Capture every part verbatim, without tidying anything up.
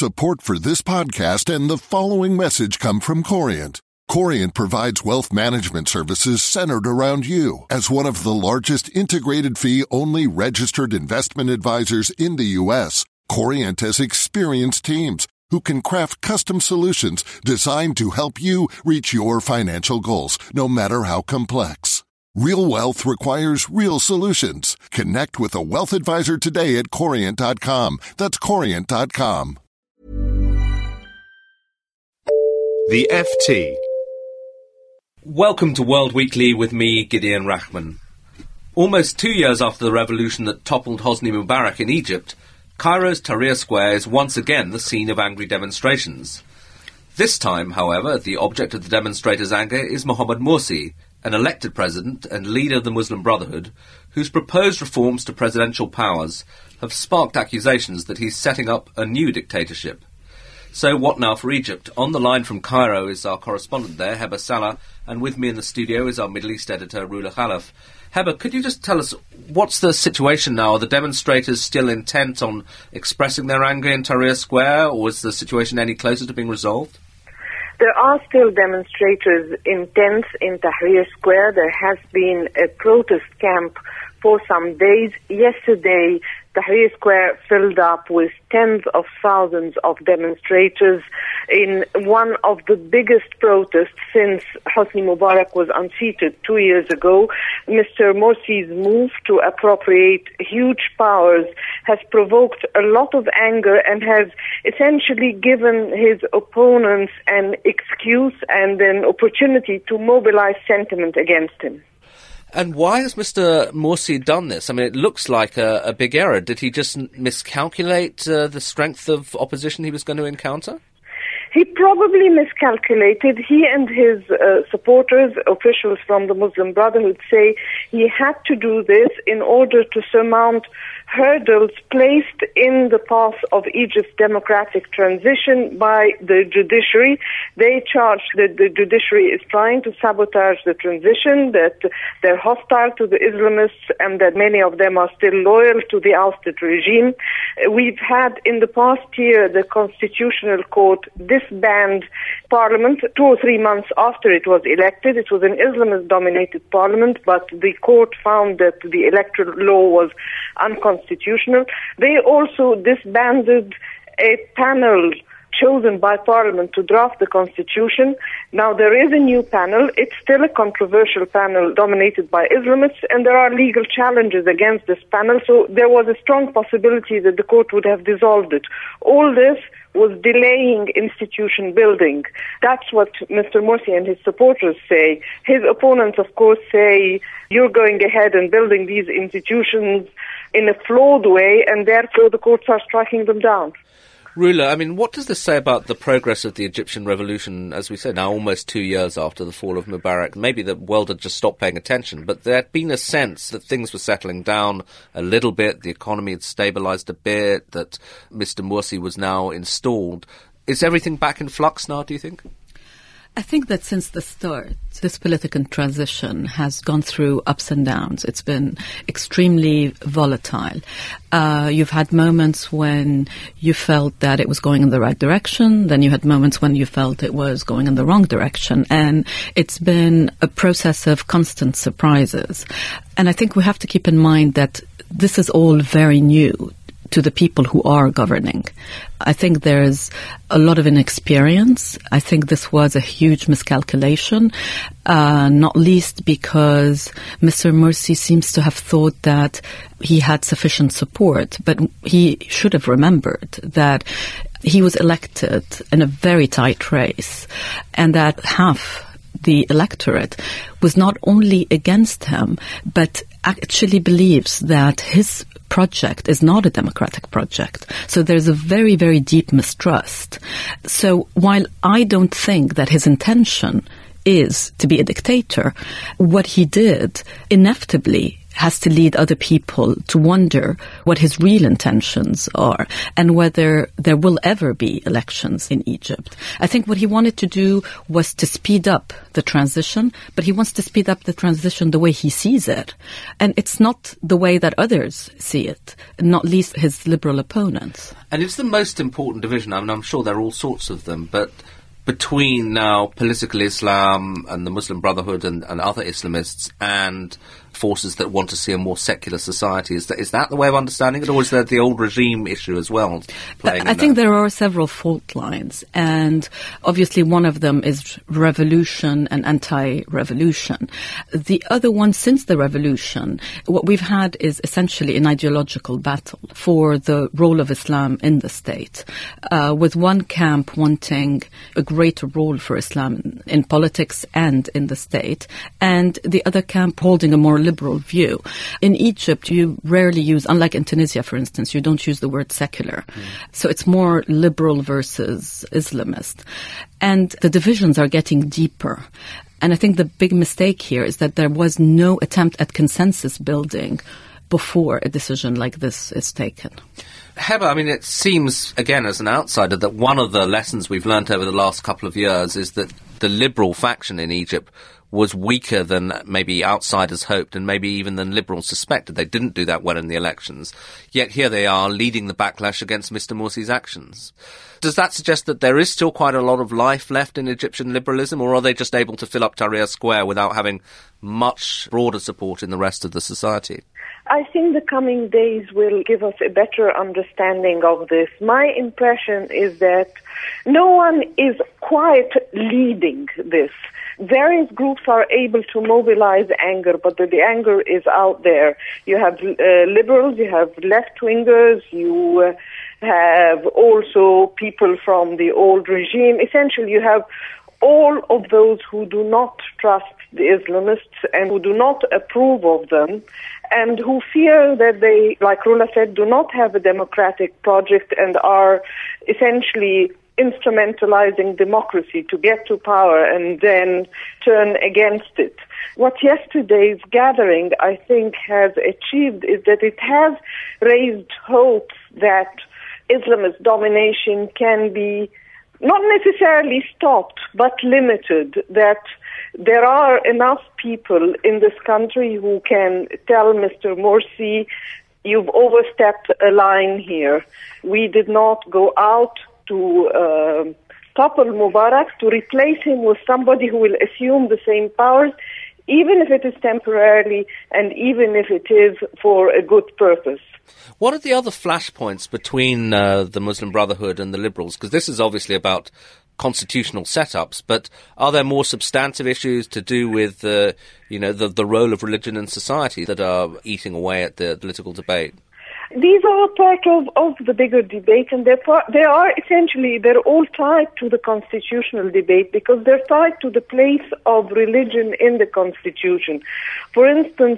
Support for this podcast and the following message come from Corient. Corient provides wealth management services centered around you. As one of the largest integrated fee-only registered investment advisors in the U S, Corient has experienced teams who can craft custom solutions designed to help you reach your financial goals, no matter how complex. Real wealth requires real solutions. Connect with a wealth advisor today at corient dot com. That's corient dot com. The F T. Welcome to World Weekly with me, Gideon Rachman. Almost two years after the revolution that toppled Hosni Mubarak in Egypt, Cairo's Tahrir Square is once again the scene of angry demonstrations. This time, however, the object of the demonstrators' anger is Mohamed Morsi, an elected president and leader of the Muslim Brotherhood, whose proposed reforms to presidential powers have sparked accusations that he's setting up a new dictatorship. So what now for Egypt? On the line from Cairo is our correspondent there, Heba Salah, and with me in the studio is our Middle East editor, Rula Khalaf. Heba, could you just tell us, what's the situation now? Are the demonstrators still intent on expressing their anger in Tahrir Square, or is the situation any closer to being resolved? There are still demonstrators intense in Tahrir Square. There has been a protest camp for some days. Yesterday, Tahrir Square filled up with tens of thousands of demonstrators in one of the biggest protests since Hosni Mubarak was unseated two years ago. Mister Morsi's move to appropriate huge powers has provoked a lot of anger and has essentially given his opponents an excuse and an opportunity to mobilize sentiment against him. And why has Mister Morsi done this? I mean, it looks like a, a big error. Did he just miscalculate uh, the strength of opposition he was going to encounter? He probably miscalculated. He and his uh, supporters, officials from the Muslim Brotherhood, say he had to do this in order to surmount hurdles placed in the path of Egypt's democratic transition by the judiciary. They charge that the judiciary is trying to sabotage the transition, that they're hostile to the Islamists, and that many of them are still loyal to the ousted regime. We've had in the past year the Constitutional Court disband parliament two or three months after it was elected. It was an Islamist-dominated parliament, but the court found that the electoral law was unconstitutional. They also disbanded a panel chosen by Parliament to draft the Constitution. Now there is a new panel. It's still a controversial panel dominated by Islamists, and there are legal challenges against this panel, so there was a strong possibility that the court would have dissolved it. All this was delaying institution building. That's what Mister Morsi and his supporters say. His opponents, of course, say you're going ahead and building these institutions in a flawed way, and therefore the courts are striking them down. Rula, I mean, what does this say about the progress of the Egyptian revolution, as we said, now almost two years after the fall of Mubarak? Maybe the world had just stopped paying attention, but there had been a sense that things were settling down a little bit, the economy had stabilised a bit, that Mister Morsi was now installed. Is everything back in flux now, do you think? I think that since the start, this political transition has gone through ups and downs. It's been extremely volatile. Uh, you've had moments when you felt that it was going in the right direction. Then you had moments when you felt it was going in the wrong direction. And it's been a process of constant surprises. And I think we have to keep in mind that this is all very new to the people who are governing. I think there's a lot of inexperience. I think this was a huge miscalculation, uh, not least because Mister Morsi seems to have thought that he had sufficient support, but he should have remembered that he was elected in a very tight race, and that half the electorate was not only against him, but actually believes that his project is not a democratic project. So there's a very, very deep mistrust. So while I don't think that his intention is to be a dictator, what he did inevitably has to lead other people to wonder what his real intentions are and whether there will ever be elections in Egypt. I think what he wanted to do was to speed up the transition, but he wants to speed up the transition the way he sees it. And it's not the way that others see it, not least his liberal opponents. And it's the most important division. I mean, I'm sure there are all sorts of them, but between now political Islam and the Muslim Brotherhood and, and other Islamists and forces that want to see a more secular society. Is that, is that the way of understanding it, or is there the old regime issue as well playing I in think that? there are several fault lines, and obviously one of them is revolution and anti-revolution. The other one, since the revolution, what we've had is essentially an ideological battle for the role of Islam in the state, uh, with one camp wanting a greater role for Islam in, in politics and in the state, and the other camp holding a more liberal view. In Egypt, you rarely use, unlike in Tunisia, for instance, you don't use the word secular. Mm. So it's more liberal versus Islamist. And the divisions are getting deeper. And I think the big mistake here is that there was no attempt at consensus building before a decision like this is taken. Heba, I mean, it seems, again, as an outsider, that one of the lessons we've learnt over the last couple of years is that the liberal faction in Egypt was weaker than maybe outsiders hoped and maybe even than liberals suspected. They didn't do that well in the elections. Yet here they are leading the backlash against Mister Morsi's actions. Does that suggest that there is still quite a lot of life left in Egyptian liberalism, or are they just able to fill up Tahrir Square without having much broader support in the rest of the society? I think the coming days will give us a better understanding of this. My impression is that no one is quite leading this. Various groups are able to mobilize anger, but the, the anger is out there. You have uh, liberals, you have left-wingers, you uh, have also people from the old regime. Essentially, you have all of those who do not trust the Islamists and who do not approve of them, and who fear that they, like Rula said, do not have a democratic project and are essentially instrumentalizing democracy to get to power and then turn against it. What yesterday's gathering, I think, has achieved is that it has raised hopes that Islamist domination can be not necessarily stopped, but limited, that there are enough people in this country who can tell Mister Morsi, you've overstepped a line here. We did not go out to uh, topple Mubarak, to replace him with somebody who will assume the same powers, even if it is temporarily and even if it is for a good purpose. What are the other flashpoints between uh, the Muslim Brotherhood and the Liberals? Because this is obviously about constitutional setups, but are there more substantive issues to do with uh, you know, the, the role of religion in society that are eating away at the political debate? These are part of, of the bigger debate, and they're part, they are essentially, they're all tied to the constitutional debate because they're tied to the place of religion in the Constitution. For instance,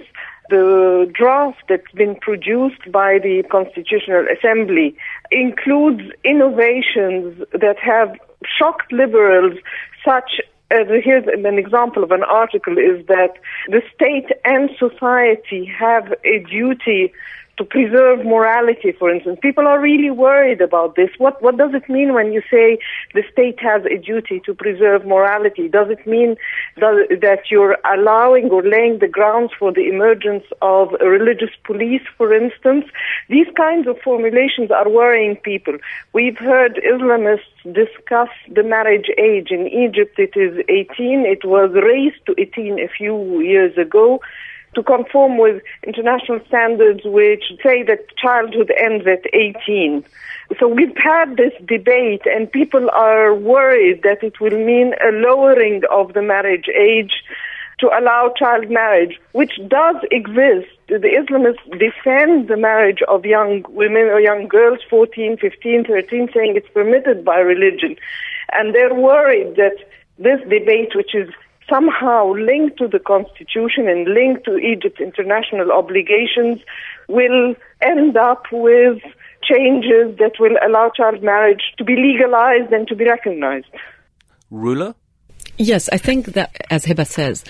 the draft that's been produced by the Constitutional Assembly includes innovations that have shocked liberals, such as, here's an example of an article, is that the state and society have a duty to preserve morality, for instance. People are really worried about this. What what does it mean when you say the state has a duty to preserve morality? Does it mean does, that you're allowing or laying the grounds for the emergence of a religious police, for instance? These kinds of formulations are worrying people. We've heard Islamists discuss the marriage age. In Egypt, it is eighteen. It was raised to eighteen a few years ago, to conform with international standards which say that childhood ends at eighteen. So we've had this debate, and people are worried that it will mean a lowering of the marriage age to allow child marriage, which does exist. The Islamists defend the marriage of young women or young girls, fourteen, fifteen, thirteen, saying it's permitted by religion. And they're worried that this debate, which is somehow linked to the Constitution and linked to Egypt's international obligations, will end up with changes that will allow child marriage to be legalized and to be recognized. Rula? Yes, I think that, as Heba says,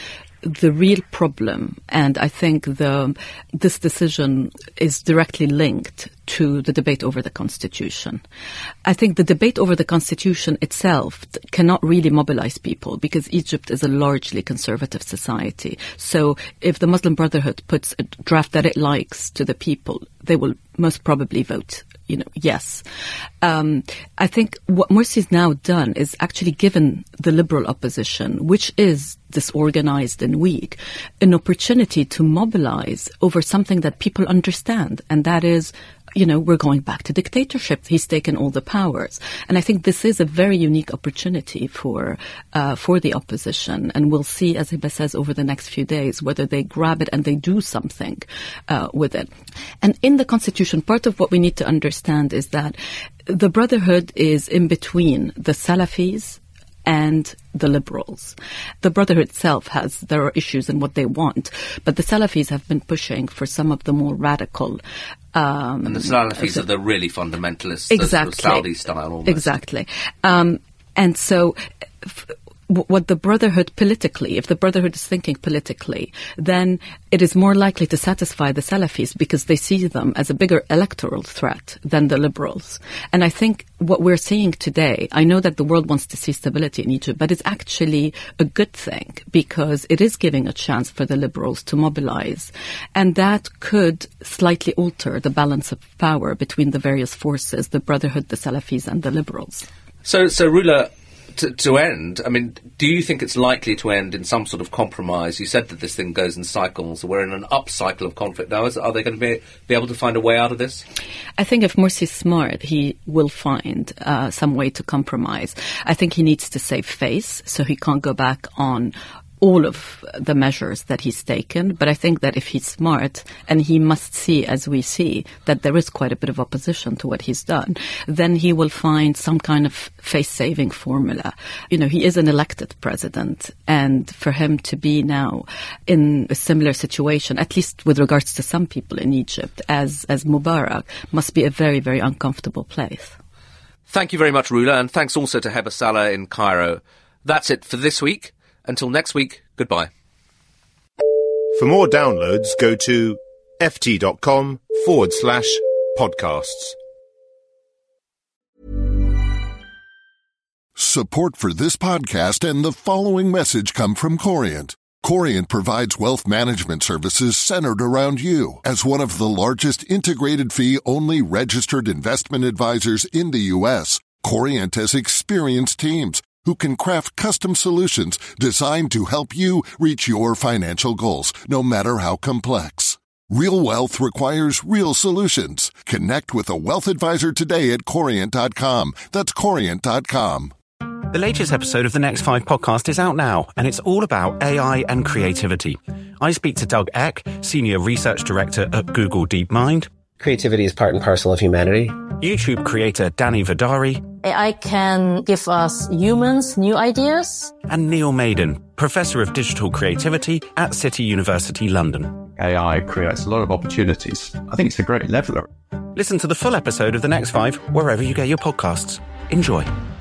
the real problem, and I think the this decision is directly linked to the debate over the Constitution. I think the debate over the Constitution itself cannot really mobilize people because Egypt is a largely conservative society. So if the Muslim Brotherhood puts a draft that it likes to the people, they will most probably vote, you know, yes. Um, I think what Morsi's now done is actually given the liberal opposition, which is disorganized and weak, an opportunity to mobilize over something that people understand, and that is, you know, we're going back to dictatorship. He's taken all the powers. And I think this is a very unique opportunity for uh, for the opposition. And we'll see, as Hiba says, over the next few days, whether they grab it and they do something uh, with it. And in the Constitution, part of what we need to understand is that the Brotherhood is in between the Salafis and the liberals. The Brotherhood itself has, there are issues in what they want, but the Salafis have been pushing for some of the more radical Um, and the Salafis are the really fundamentalists, exactly, the sort of Saudi style almost. Exactly. Um, and so f- what the Brotherhood politically, if the Brotherhood is thinking politically, then it is more likely to satisfy the Salafis because they see them as a bigger electoral threat than the liberals. And I think what we're seeing today, I know that the world wants to see stability in Egypt, but it's actually a good thing because it is giving a chance for the liberals to mobilize. And that could slightly alter the balance of power between the various forces, the Brotherhood, the Salafis, and the liberals. So, so Roula, To, to end, I mean, do you think it's likely to end in some sort of compromise? You said that this thing goes in cycles. We're in an up cycle of conflict now. Is, are they going to be, be able to find a way out of this? I think if Morsi's smart, he will find uh, some way to compromise. I think he needs to save face, so he can't go back on all of the measures that he's taken. But I think that if he's smart, and he must see, as we see, that there is quite a bit of opposition to what he's done, then he will find some kind of face-saving formula. You know, he is an elected president, and for him to be now in a similar situation, at least with regards to some people in Egypt, as, as Mubarak, must be a very, very uncomfortable place. Thank you very much, Roula, and thanks also to Hiba Saleh in Cairo. That's it for this week. Until next week, goodbye. For more downloads, go to ft.com forward slash podcasts. Support for this podcast and the following message come from Corient. Corient provides wealth management services centered around you. As one of the largest integrated fee-only registered investment advisors in the U S, Corient has experienced teams who can craft custom solutions designed to help you reach your financial goals, no matter how complex. Real wealth requires real solutions. Connect with a wealth advisor today at Corient dot com. That's Corient dot com. The latest episode of the Next Five podcast is out now, and it's all about A I and creativity. I speak to Doug Eck, Senior Research Director at Google DeepMind. Creativity is part and parcel of humanity. YouTube creator Danny Vidari. A I can give us humans new ideas. And Neil Maiden, Professor of Digital Creativity at City University London. A I creates a lot of opportunities. I think it's a great leveler. Listen to the full episode of The Next Five wherever you get your podcasts. Enjoy.